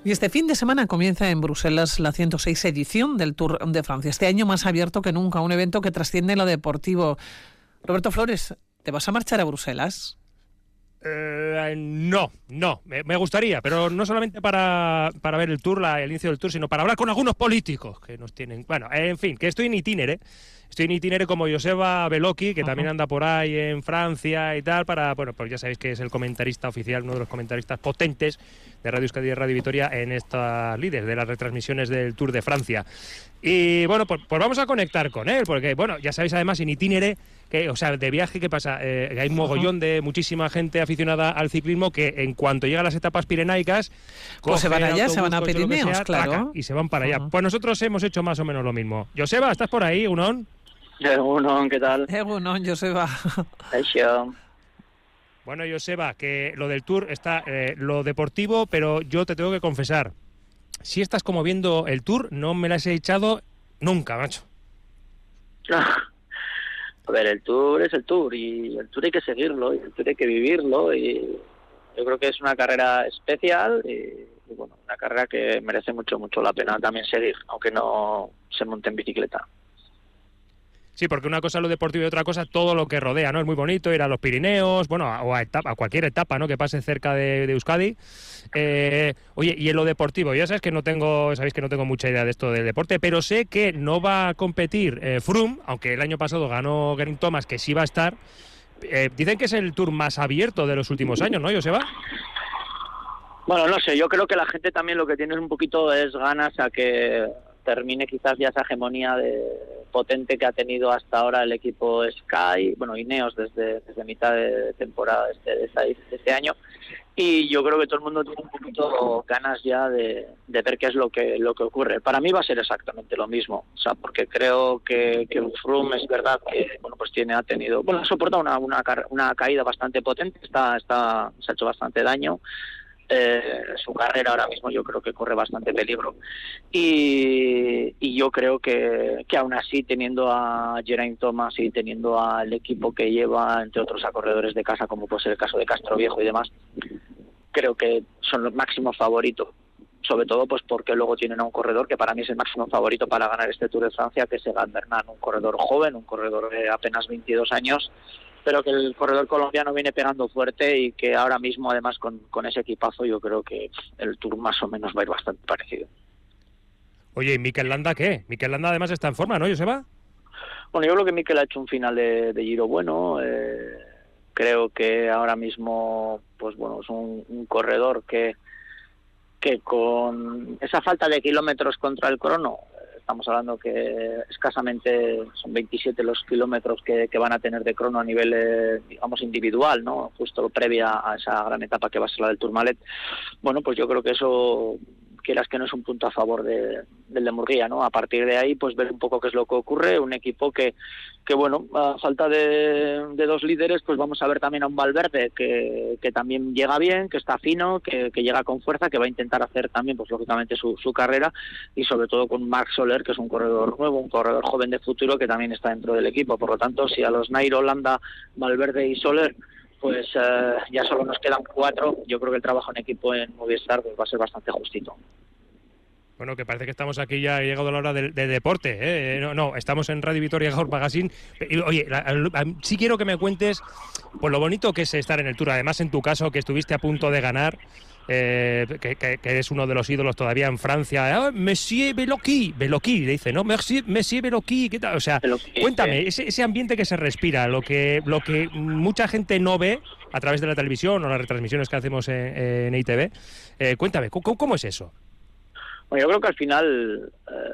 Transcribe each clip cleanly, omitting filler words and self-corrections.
Y este fin de semana comienza en Bruselas la 106 edición del Tour de Francia. Este año más abierto que nunca, un evento que trasciende lo deportivo. Roberto Flores, ¿te vas a marchar a Bruselas? No, me gustaría, pero no solamente para ver el Tour, el inicio del Tour, sino para hablar con algunos políticos que nos tienen. Bueno, en fin, que estoy en itinere como Joseba Beloki, que también anda por ahí en Francia y tal, pues ya sabéis que es el comentarista oficial, uno de los comentaristas potentes de Radio Euskadi y de Radio Vitoria en estas líderes de las retransmisiones del Tour de Francia. Y bueno, pues vamos a conectar con él, porque bueno, ya sabéis además en itinere, de viaje, ¿qué pasa? Hay un mogollón de muchísima gente aficionada al ciclismo que en cuanto llega a las etapas pirenaicas, pues se van allá, se van a Pirineos, claro. Y se van para allá. Pues nosotros hemos hecho más o menos lo mismo. Joseba, ¿estás por ahí, Unón? Egunon, ¿qué tal? Egunon, Joseba. Bueno, Joseba, que lo del Tour está lo deportivo, pero yo te tengo que confesar, si estás como viendo el Tour, no me las he echado nunca, macho. A ver, el Tour es el Tour, y el Tour hay que seguirlo, y el Tour hay que vivirlo, y yo creo que es una carrera especial, y bueno, una carrera que merece mucho la pena también seguir, aunque no se monte en bicicleta. Sí, porque una cosa es lo deportivo y otra cosa todo lo que rodea, ¿no? Es muy bonito ir a los Pirineos, bueno, o a cualquier etapa, ¿no?, que pase cerca de Euskadi. Oye, y en lo deportivo, ya sabéis que no tengo mucha idea de esto del deporte, pero sé que no va a competir Froome, aunque el año pasado ganó Geraint Thomas, que sí va a estar. Dicen que es el Tour más abierto de los últimos años, ¿no, Joseba? Bueno, no sé, yo creo que la gente también lo que tiene un poquito es ganas a que termine quizás ya esa hegemonía potente que ha tenido hasta ahora el equipo Sky, bueno, Ineos desde mitad de temporada de este año, y yo creo que todo el mundo tiene un poquito ganas ya de ver qué es lo que ocurre. Para mí va a ser exactamente lo mismo, o sea, porque creo que Froome es verdad que ha tenido, ha soportado una caída bastante potente, se ha hecho bastante daño. Su carrera ahora mismo yo creo que corre bastante peligro, y yo creo que aún así, teniendo a Geraint Thomas y teniendo al equipo que lleva, entre otros a corredores de casa como puede ser el caso de Castroviejo y demás, creo que son los máximos favoritos, sobre todo pues porque luego tienen a un corredor que para mí es el máximo favorito para ganar este Tour de Francia, que es Egan Bernal, un corredor joven, un corredor de apenas 22 años, pero que el corredor colombiano viene pegando fuerte, y que ahora mismo además con ese equipazo yo creo que el Tour más o menos va a ir bastante parecido. Oye, ¿y Mikel Landa qué? Mikel Landa además está en forma, ¿no, Joseba? Bueno, yo creo que Mikel ha hecho un final de Giro bueno, creo que ahora mismo pues bueno, es un corredor que con esa falta de kilómetros contra el crono, estamos hablando que escasamente son 27 los kilómetros que van a tener de crono a nivel, digamos, individual, ¿no?, justo previa a esa gran etapa que va a ser la del Tourmalet. Bueno, pues yo creo que eso, quieras que no, es un punto a favor del de Murguía, ¿no? A partir de ahí, pues ver un poco qué es lo que ocurre. Un equipo que bueno, a falta de dos líderes, pues vamos a ver también a un Valverde que también llega bien, que está fino, que llega con fuerza, que va a intentar hacer también, pues lógicamente, su carrera, y sobre todo con Marc Soler, que es un corredor nuevo, un corredor joven de futuro que también está dentro del equipo. Por lo tanto, si a los Nairo, Landa, Valverde y Soler pues ya solo nos quedan 4, yo creo que el trabajo en equipo en Movistar pues va a ser bastante justito. Bueno, que parece que estamos aquí ya, ha llegado la hora de deporte, ¿eh? No, estamos en Radio Vitoria Gaur Magazine. Oye, sí quiero que me cuentes pues lo bonito que es estar en el Tour, además en tu caso, que estuviste a punto de ganar, que eres uno de los ídolos todavía en Francia. Monsieur Beloki, le dice, ¿no? Monsieur Beloki, ¿qué tal? O sea, cuéntame, ese ambiente que se respira, lo que mucha gente no ve a través de la televisión o las retransmisiones que hacemos en ITV. Cuéntame, ¿cómo es eso? Bueno, yo creo que al final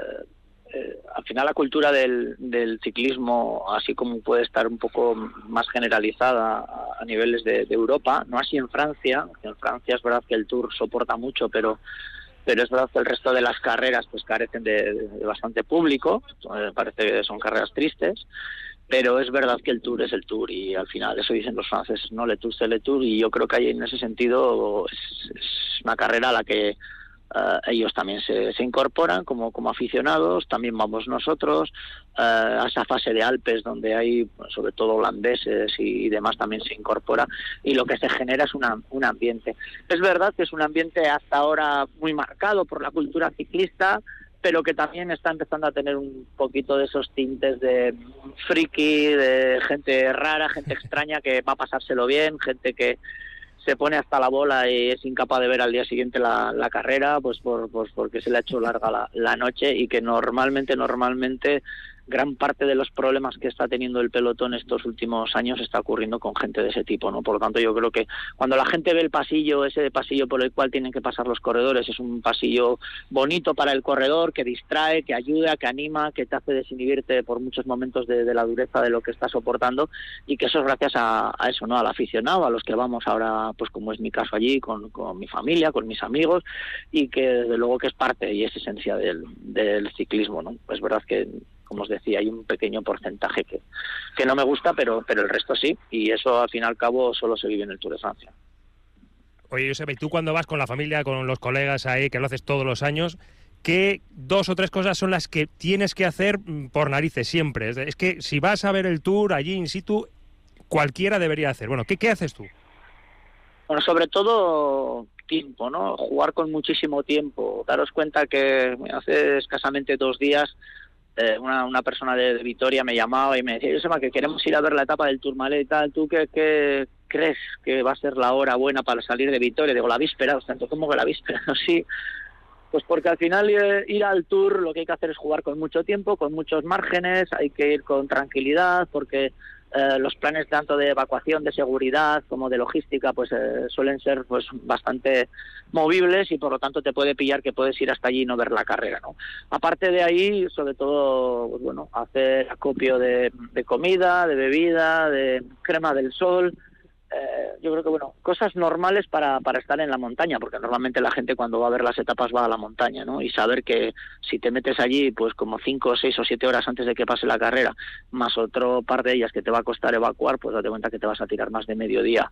la cultura del ciclismo, así como puede estar un poco más generalizada a niveles de Europa, no así en Francia. En Francia es verdad que el Tour soporta mucho, pero es verdad que el resto de las carreras pues carecen de bastante público. Parece que son carreras tristes, pero es verdad que el Tour es el Tour, y al final eso dicen los franceses, ¿no? Le Tour c'est le Tour, y yo creo que ahí en ese sentido es una carrera a la que ellos también se incorporan como aficionados, también vamos nosotros a esa fase de Alpes donde hay sobre todo holandeses y demás, también se incorpora, y lo que se genera es un ambiente. Es verdad que es un ambiente hasta ahora muy marcado por la cultura ciclista, pero que también está empezando a tener un poquito de esos tintes de friki, de gente rara, gente extraña que va a pasárselo bien, gente que se pone hasta la bola y es incapaz de ver al día siguiente la carrera, pues porque se le ha hecho larga la noche, y que normalmente gran parte de los problemas que está teniendo el pelotón estos últimos años está ocurriendo con gente de ese tipo, ¿no? Por lo tanto, yo creo que cuando la gente ve el pasillo, ese pasillo por el cual tienen que pasar los corredores, es un pasillo bonito para el corredor, que distrae, que ayuda, que anima, que te hace desinhibirte por muchos momentos de la dureza de lo que estás soportando, y que eso es gracias a eso, ¿no? Al aficionado, a los que vamos ahora, pues como es mi caso allí, con mi familia, con mis amigos, y que desde luego que es parte y es esencia del ciclismo, ¿no? Pues es verdad que, como os decía, hay un pequeño porcentaje que no me gusta, pero el resto sí, y eso al fin y al cabo solo se vive en el Tour de Francia. Oye, Joseba, ¿y tú cuando vas con la familia, con los colegas ahí, que lo haces todos los años, qué 2 o 3 cosas son las que tienes que hacer por narices siempre? Es que si vas a ver el Tour allí in situ, cualquiera debería hacer. Bueno, ¿qué haces tú? Bueno, sobre todo tiempo, ¿no? Jugar con muchísimo tiempo. Daros cuenta que hace escasamente 2 días una persona de Vitoria me llamaba y me decía: Joseba, que queremos ir a ver la etapa del Tourmalet y tal, ¿tú qué crees que va a ser la hora buena para salir de Vitoria? Digo, la víspera. Tanto como que la víspera, sí. Pues porque al final ir al Tour lo que hay que hacer es jugar con mucho tiempo, con muchos márgenes, hay que ir con tranquilidad, porque los planes tanto de evacuación, de seguridad como de logística pues suelen ser pues bastante movibles, y por lo tanto te puede pillar que puedes ir hasta allí y no ver la carrera, ¿no? Aparte de ahí, sobre todo, pues bueno, hacer acopio de comida, de bebida, de crema del sol. Yo creo que, bueno, cosas normales para estar en la montaña, porque normalmente la gente cuando va a ver las etapas va a la montaña, ¿no? Y saber que si te metes allí, pues como 5, 6 o 7 horas antes de que pase la carrera, más otro par de ellas que te va a costar evacuar, pues date cuenta que te vas a tirar más de mediodía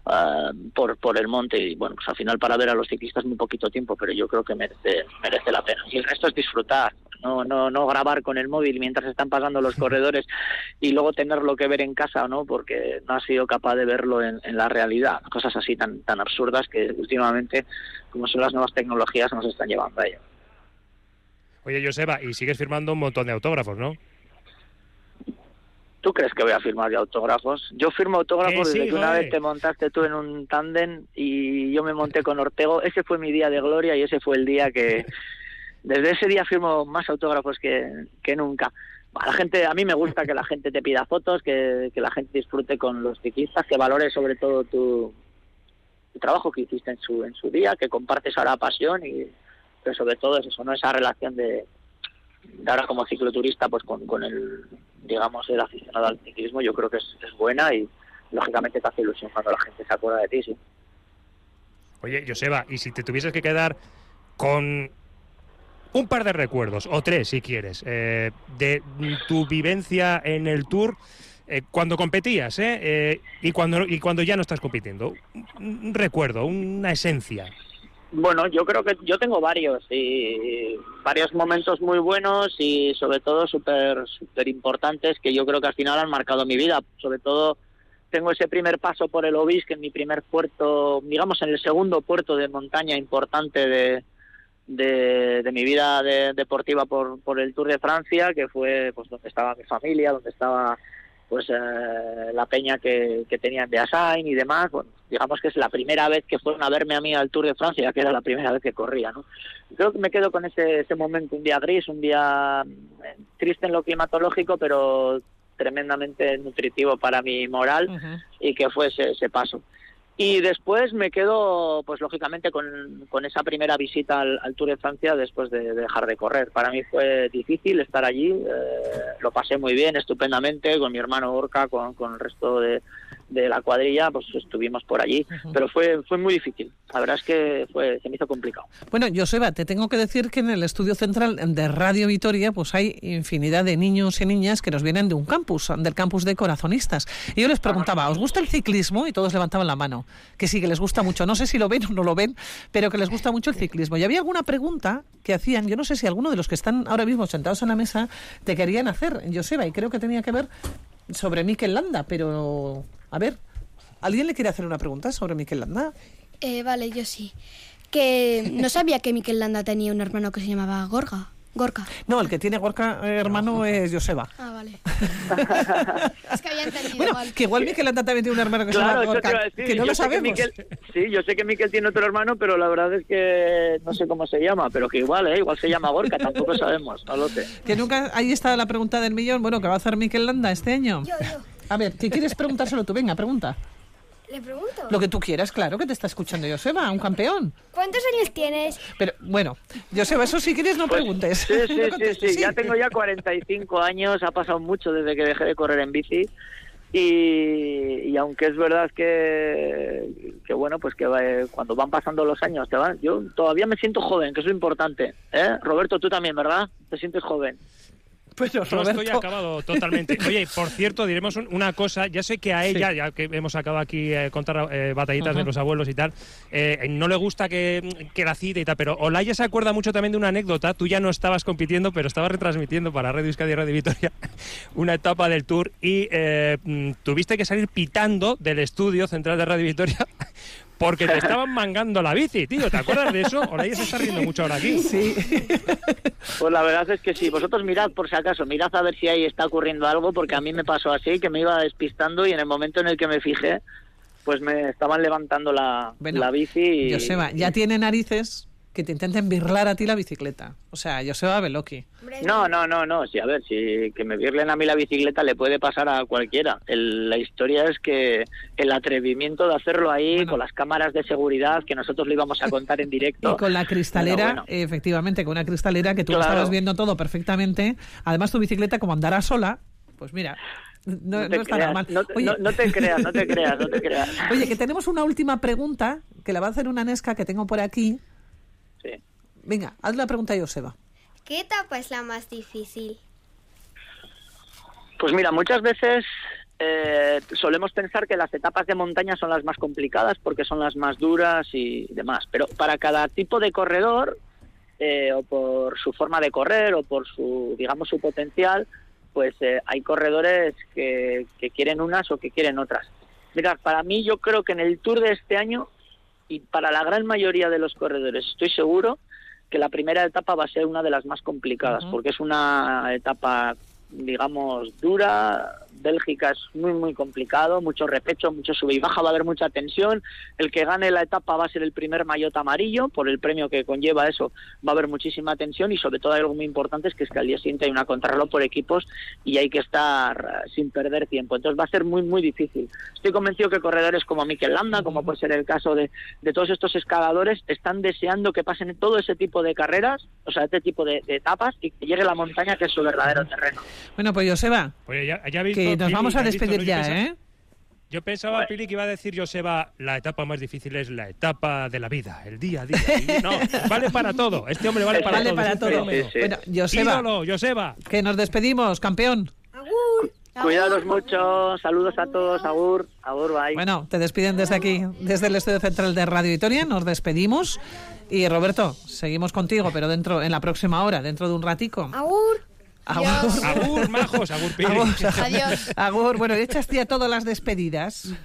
por el monte, y bueno, pues al final para ver a los ciclistas muy poquito tiempo, pero yo creo que merece la pena. Y el resto es disfrutar, no grabar con el móvil mientras están pasando los corredores y luego tenerlo que ver en casa, ¿no? Porque no has sido capaz de verlo en la realidad. Cosas así tan absurdas que últimamente, como son las nuevas tecnologías, nos están llevando a ello. Oye, Joseba, y sigues firmando un montón de autógrafos, ¿no? ¿Tú crees que voy a firmar yo autógrafos? Yo firmo autógrafos desde que una vez te montaste tú en un tándem y yo me monté con Ortego. Ese fue mi día de gloria y ese fue el día que... Desde ese día firmo más autógrafos que nunca. A mí me gusta que la gente te pida fotos, que la gente disfrute con los ciclistas, que valore sobre todo tu trabajo que hiciste en su día, que compartes ahora pasión, y que sobre todo es eso, ¿no? Esa relación de ahora como cicloturista pues con el, digamos, el aficionado al ciclismo, yo creo que es buena, y lógicamente te hace ilusión cuando la gente se acuerda de ti, sí. Oye, Joseba, y si te tuvieses que quedar con un par de recuerdos, o 3 si quieres, de tu vivencia en el Tour cuando competías, y cuando ya no estás compitiendo, un recuerdo, una esencia. Bueno, yo creo que yo tengo varios momentos muy buenos y sobre todo súper importantes, que yo creo que al final han marcado mi vida. Sobre todo tengo ese primer paso por el Obis, que es mi primer puerto, digamos en el segundo puerto de montaña importante de mi vida deportiva por el Tour de Francia, que fue pues donde estaba mi familia, donde estaba pues la peña que tenía en Beasain y demás. Bueno, digamos que es la primera vez que fueron a verme a mí al Tour de Francia, que era la primera vez que corría, ¿no? Creo que me quedo con ese momento, un día gris, un día triste en lo climatológico, pero tremendamente nutritivo para mi moral, y que fue ese paso. Y después me quedo, pues lógicamente, con esa primera visita al Tour de Francia después de dejar de correr. Para mí fue difícil estar allí, lo pasé muy bien, estupendamente, con mi hermano Gorka, con el resto de de la cuadrilla, pues estuvimos por allí, pero fue muy difícil. La verdad es que se me hizo complicado. Bueno, Joseba, te tengo que decir que en el estudio central de Radio Vitoria pues hay infinidad de niños y niñas que nos vienen de un campus, del campus de corazonistas. Y yo les preguntaba, ¿os gusta el ciclismo? Y todos levantaban la mano, que sí, que les gusta mucho. No sé si lo ven o no lo ven, pero que les gusta mucho el ciclismo. Y había alguna pregunta que hacían, yo no sé si alguno de los que están ahora mismo sentados en la mesa te querían hacer, Joseba, y creo que tenía que ver sobre Mikel Landa, pero a ver, ¿alguien le quiere hacer una pregunta sobre Mikel Landa? Vale, yo sí. Que no sabía que Mikel Landa tenía un hermano que se llamaba Gorka. No, el que tiene Gorka hermano es Joseba. Ah, vale. Es que había entendido bueno, mal. que igual Mikel Landa también tiene un hermano que se llama Gorka, que no lo sabemos. Yo sé que Mikel tiene otro hermano, pero la verdad es que no sé cómo se llama, pero que igual se llama Gorka, tampoco sabemos, no lo sé. Que nunca, ahí está la pregunta del millón, bueno, ¿qué va a hacer Mikel Landa este año? Yo. A ver, ¿qué quieres preguntárselo tú? Venga, pregunta. ¿Le pregunto? Lo que tú quieras, claro, que te está escuchando Joseba, un campeón. ¿Cuántos años tienes? Pero, bueno, Joseba, eso si quieres no preguntes. Sí, ya tengo 45 años, ha pasado mucho desde que dejé de correr en bici y aunque es verdad que bueno, pues que cuando van pasando los años yo todavía me siento joven, que es lo importante, ¿eh? Roberto, tú también, ¿verdad? ¿Te sientes joven? Pues yo estoy acabado totalmente. Oye, por cierto, diremos una cosa. Ya sé que a ella, ya que hemos acabado aquí contar batallitas de los abuelos y tal, no le gusta que la cite y tal, pero Olaya se acuerda mucho también de una anécdota. Tú ya no estabas compitiendo, pero estabas retransmitiendo para Radio Euskadi y Radio Vitoria una etapa del Tour y tuviste que salir pitando del estudio central de Radio Vitoria porque te estaban mangando la bici, tío. ¿Te acuerdas de eso? Olaya se está riendo mucho ahora aquí. Sí. Pues la verdad es que sí. Vosotros mirad, por si acaso, mirad a ver si ahí está ocurriendo algo, porque a mí me pasó así, que me iba despistando y en el momento en el que me fijé, pues me estaban levantando la bici. Y Joseba, ya tiene narices que te intenten birlar a ti la bicicleta. O sea, Joseba Beloki. No. Sí, a ver, si que me birlen a mí la bicicleta le puede pasar a cualquiera. La historia es que el atrevimiento de hacerlo ahí, con las cámaras de seguridad, que nosotros le íbamos a contar en directo. Y con la cristalera, efectivamente, con una cristalera que tú estabas viendo todo perfectamente. Además, tu bicicleta, como andará sola, pues mira, no está nada mal. Oye, no te creas. Oye, que tenemos una última pregunta, que la va a hacer una Nesca que tengo por aquí. Sí. Venga, haz la pregunta a Joseba. ¿Qué etapa es la más difícil? Pues mira, muchas veces solemos pensar que las etapas de montaña son las más complicadas porque son las más duras y demás, pero para cada tipo de corredor, o por su forma de correr o por su potencial, pues hay corredores que quieren unas o que quieren otras. Mirad, para mí yo creo que en el Tour de este año y para la gran mayoría de los corredores estoy seguro que la primera etapa va a ser una de las más complicadas, porque es una etapa, digamos, dura. Bélgica es muy, muy complicado, mucho repecho, mucho sube y baja, va a haber mucha tensión. El que gane la etapa va a ser el primer maillot amarillo, por el premio que conlleva eso, va a haber muchísima tensión y sobre todo hay algo muy importante, es que al día siguiente hay una contrarreloj por equipos y hay que estar sin perder tiempo. Entonces va a ser muy, muy difícil. Estoy convencido que corredores como Mikel Landa, como puede ser el caso de todos estos escaladores, están deseando que pasen todo ese tipo de carreras, o sea, este tipo de etapas y que llegue la montaña, que es su verdadero terreno. Bueno, pues Joseba, pues ya visto, que nos Pili, vamos a despedir ya, ¿eh? Yo pensaba, Pili, que iba a decir Joseba, la etapa más difícil es la etapa de la vida, el día a día. Y no, vale para todo. Este hombre vale para todo. Sí. Bueno, Joseba, ídolo, Joseba, que nos despedimos, campeón. ¡Agur! Cuidados mucho, saludos a todos, agur, bye. Bueno, te despiden desde aquí, desde el estudio central de Radio Vitoria, nos despedimos. Y Roberto, seguimos contigo, pero en la próxima hora, dentro de un ratico. ¡Agur! Agur, majos, agur, Pili. Adiós. Agur, bueno, echas ya todas las despedidas.